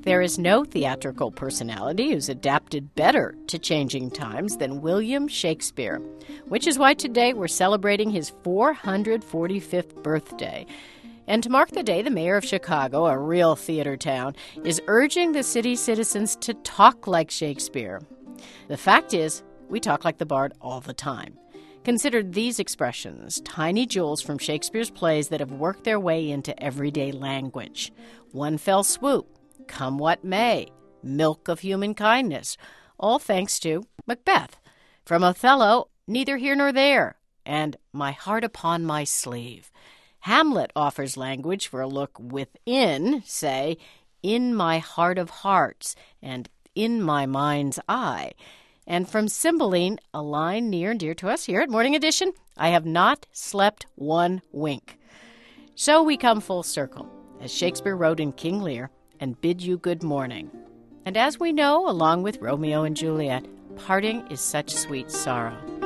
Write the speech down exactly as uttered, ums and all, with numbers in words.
there is no theatrical personality who's adapted better to changing times than William Shakespeare, which is why today we're celebrating his four hundred forty-fifth birthday. And to mark the day, the mayor of Chicago, a real theater town, is urging the city's citizens to talk like Shakespeare. The fact is, we talk like the bard all the time. Consider these expressions, tiny jewels from Shakespeare's plays that have worked their way into everyday language. One fell swoop, come what may, milk of human kindness, all thanks to Macbeth. From Othello, neither here nor there, and my heart upon my sleeve. Hamlet offers language for a look within, say, in my heart of hearts, and in my mind's eye. And from Cymbeline, a line near and dear to us here at Morning Edition, I have not slept one wink. So we come full circle, as Shakespeare wrote in King Lear, and bid you good morning. And as we know, along with Romeo and Juliet, parting is such sweet sorrow.